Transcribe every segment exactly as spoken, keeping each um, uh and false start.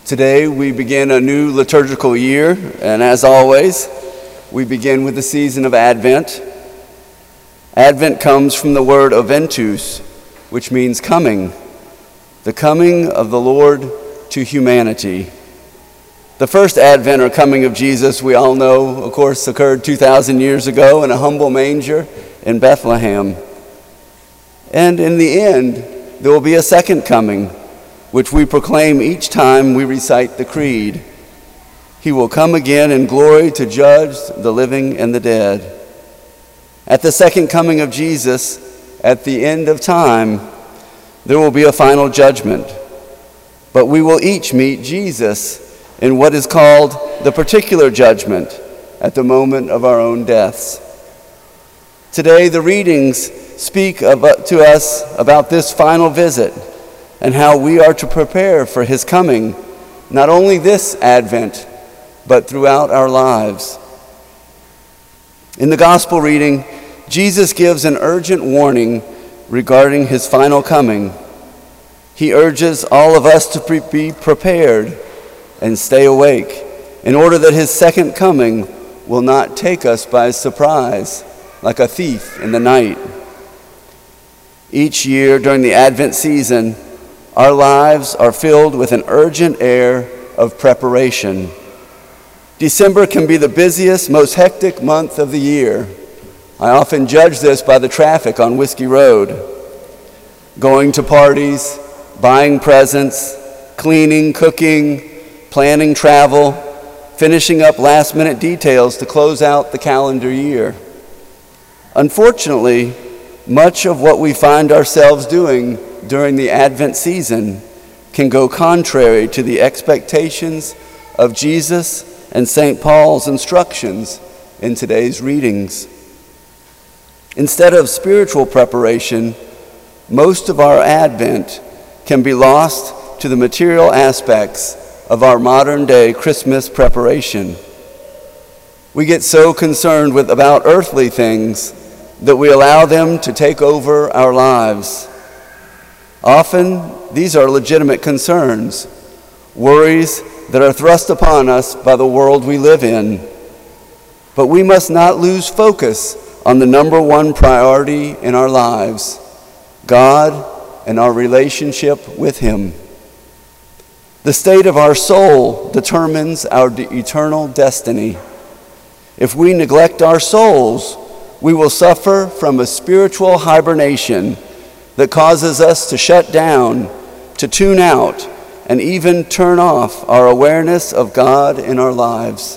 Today we begin a new liturgical year, and as always, we begin with the season of Advent. Advent comes from the word adventus, which means coming, the coming of the Lord to humanity. The first Advent or coming of Jesus, we all know, of course, occurred two thousand years ago in a humble manger in Bethlehem. And in the end, there will be a second coming, which we proclaim each time we recite the Creed. He will come again in glory to judge the living and the dead. At the second coming of Jesus, at the end of time, there will be a final judgment. But we will each meet Jesus in what is called the particular judgment at the moment of our own deaths. Today, the readings speak about, to us about this final visit and how we are to prepare for his coming, not only this Advent, but throughout our lives. In the gospel reading, Jesus gives an urgent warning regarding his final coming. He urges all of us to pre- be prepared and stay awake in order that his second coming will not take us by surprise like a thief in the night. Each year during the Advent season, our lives are filled with an urgent air of preparation. December can be the busiest, most hectic month of the year. I often judge this by the traffic on Whiskey Road. Going to parties, buying presents, cleaning, cooking, planning travel, finishing up last-minute details to close out the calendar year. Unfortunately, much of what we find ourselves doing during the Advent season can go contrary to the expectations of Jesus and Saint Paul's instructions in today's readings. Instead of spiritual preparation, most of our Advent can be lost to the material aspects of our modern-day Christmas preparation. We get so concerned with about earthly things that we allow them to take over our lives. Often, these are legitimate concerns, worries that are thrust upon us by the world we live in. But we must not lose focus on the number one priority in our lives, God and our relationship with him. The state of our soul determines our de- eternal destiny. If we neglect our souls, we will suffer from a spiritual hibernation that causes us to shut down, to tune out, and even turn off our awareness of God in our lives.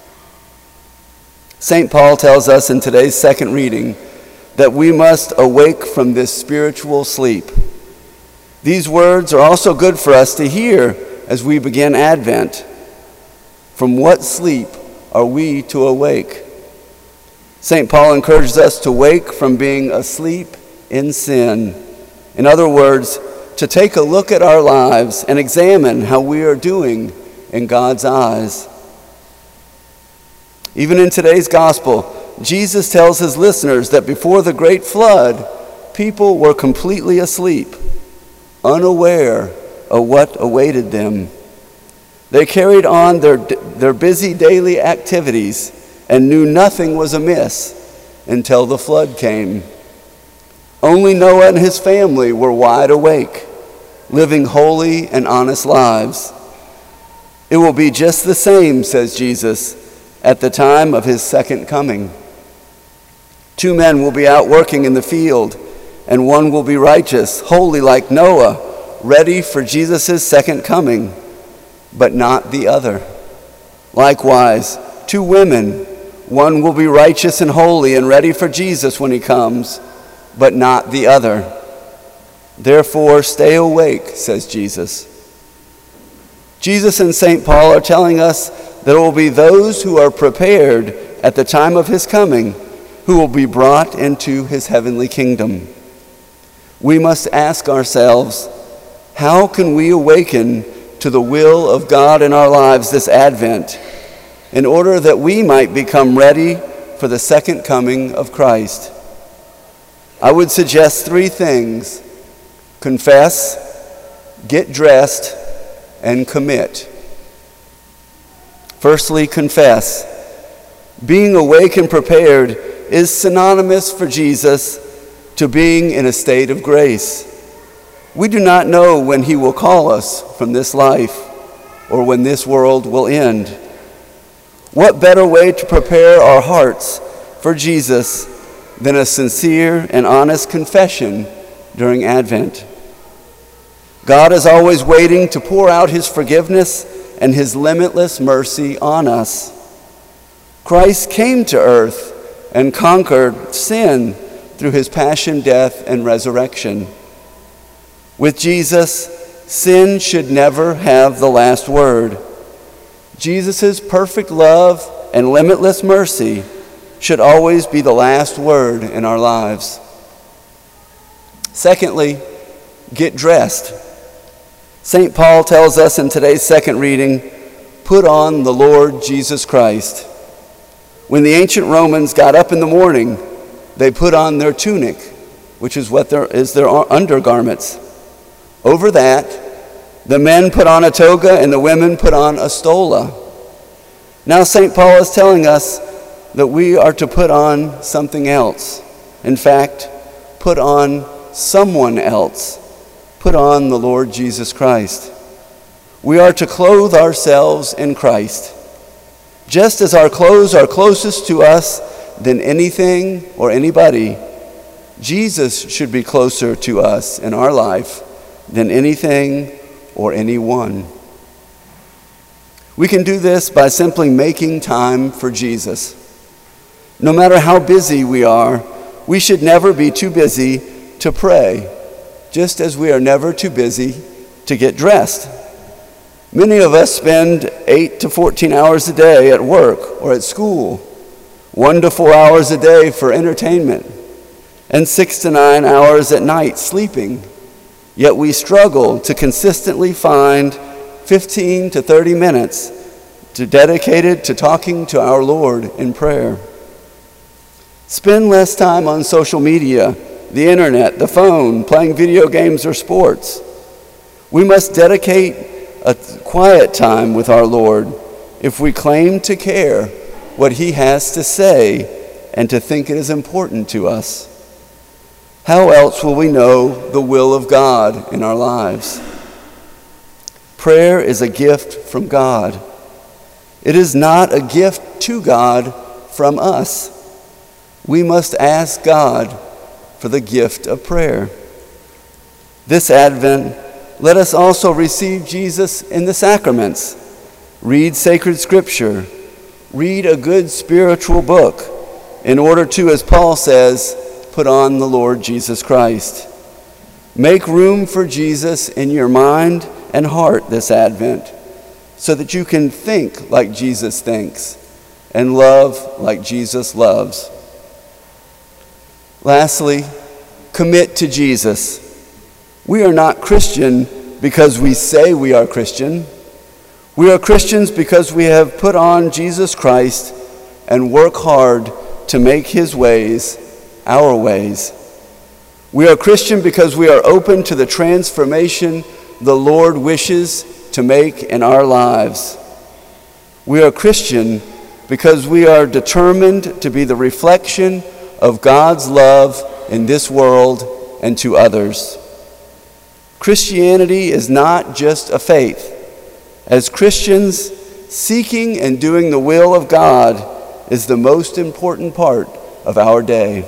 Saint Paul tells us in today's second reading that we must awake from this spiritual sleep. These words are also good for us to hear as we begin Advent. From what sleep are we to awake? Saint Paul encourages us to wake from being asleep in sin. In other words, to take a look at our lives and examine how we are doing in God's eyes. Even in today's gospel, Jesus tells his listeners that before the great flood, people were completely asleep, unaware of what awaited them. They carried on their, their busy daily activities and knew nothing was amiss until the flood came. Only Noah and his family were wide awake, living holy and honest lives. It will be just the same, says Jesus, at the time of his second coming. Two men will be out working in the field, and one will be righteous, holy like Noah, ready for Jesus' second coming, but not the other. Likewise, two women, one will be righteous and holy and ready for Jesus when he comes, but not the other. Therefore, stay awake, says Jesus. Jesus and Saint Paul are telling us that there will be those who are prepared at the time of his coming who will be brought into his heavenly kingdom. We must ask ourselves, how can we awaken to the will of God in our lives this Advent in order that we might become ready for the second coming of Christ? I would suggest three things: confess, get dressed, and commit. Firstly, confess. Being awake and prepared is synonymous for Jesus to being in a state of grace. We do not know when he will call us from this life or when this world will end. What better way to prepare our hearts for Jesus than a sincere and honest confession during Advent? God is always waiting to pour out his forgiveness and his limitless mercy on us. Christ came to earth and conquered sin through his passion, death, and resurrection. With Jesus, sin should never have the last word. Jesus' perfect love and limitless mercy should always be the last word in our lives. Secondly, get dressed. Saint Paul tells us in today's second reading, put on the Lord Jesus Christ. When the ancient Romans got up in the morning, they put on their tunic, which is what their, is their undergarments. Over that, the men put on a toga and the women put on a stola. Now Saint Paul is telling us that we are to put on something else. In fact, put on someone else. Put on the Lord Jesus Christ. We are to clothe ourselves in Christ. Just as our clothes are closest to us than anything or anybody, Jesus should be closer to us in our life than anything or anyone. We can do this by simply making time for Jesus. No matter how busy we are, we should never be too busy to pray, just as we are never too busy to get dressed. Many of us spend eight to fourteen hours a day at work or at school, one to four hours a day for entertainment, and six to nine hours at night sleeping. Yet we struggle to consistently find fifteen to thirty minutes to dedicated to talking to our Lord in prayer. Spend less time on social media, the internet, the phone, playing video games or sports. We must dedicate a quiet time with our Lord if we claim to care what he has to say and to think it is important to us. How else will we know the will of God in our lives? Prayer is a gift from God. It is not a gift to God from us. We must ask God for the gift of prayer. This Advent, let us also receive Jesus in the sacraments. Read sacred scripture. Read a good spiritual book in order to, as Paul says, put on the Lord Jesus Christ. Make room for Jesus in your mind and heart this Advent so that you can think like Jesus thinks and love like Jesus loves. Lastly, commit to Jesus. We are not Christian because we say we are Christian. We are Christians because we have put on Jesus Christ and work hard to make his ways our ways. We are Christian because we are open to the transformation the Lord wishes to make in our lives. We are Christian because we are determined to be the reflection of God's love in this world and to others. Christianity is not just a faith. As Christians, seeking and doing the will of God is the most important part of our day.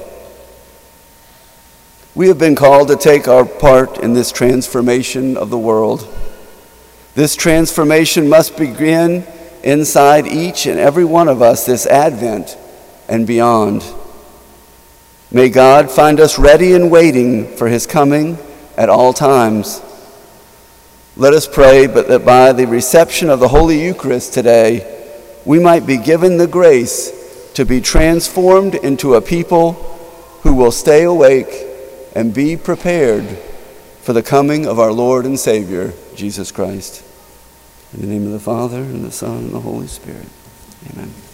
We have been called to take our part in this transformation of the world. This transformation must begin inside each and every one of us this Advent and beyond. May God find us ready and waiting for his coming at all times. Let us pray, but that by the reception of the Holy Eucharist today, we might be given the grace to be transformed into a people who will stay awake and be prepared for the coming of our Lord and Savior, Jesus Christ. In the name of the Father, and the Son, and the Holy Spirit. Amen.